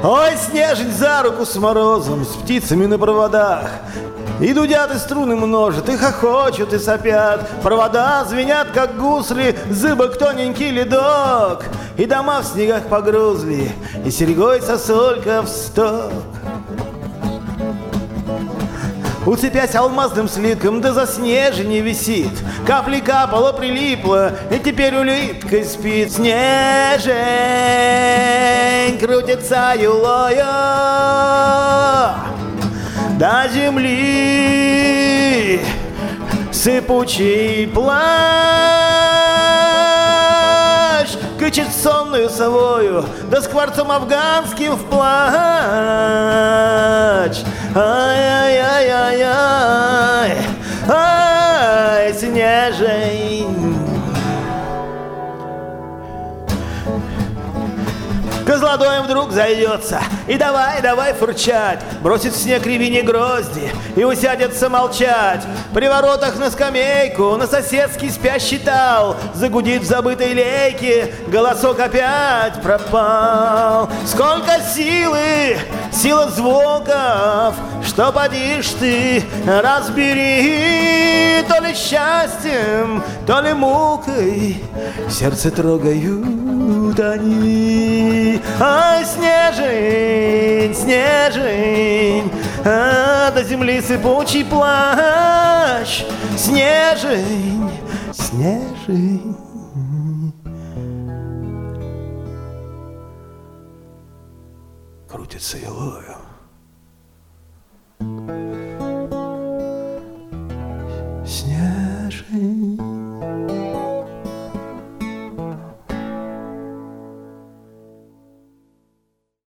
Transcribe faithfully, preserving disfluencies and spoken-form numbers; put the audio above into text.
Ой, снежень за руку с морозом, с птицами на проводах. И дудят, и струны множат, и хохочут, и сопят. Провода звенят, как гусли, зыбок тоненький ледок. И дома в снегах погрузли, и серьгой сосулька в сток. Уцепясь алмазным слитком, да заснеженье висит. Капли капало, прилипло, и теперь улиткой спит. Снежень крутится юлою до земли, сыпучий плащ кычет сонную совою, да скворцом афганским в плач. Ай-яй-яй-яй-яй, ай, снежень. Козлодоем вдруг зайдется, и давай, давай фурчать, бросит в снег рябине грозди и усядется молчать. При воротах на скамейку, на соседский спящий тал, загудит в забытой лейке, голосок опять пропал. Сколько силы, сила звуков, что подишь ты, разбери. То ли счастьем, то ли мукой сердце трогают они. Ай, снежень, снежень, а до земли сыпучий плащ. Снежень, снежень. Крутится елою.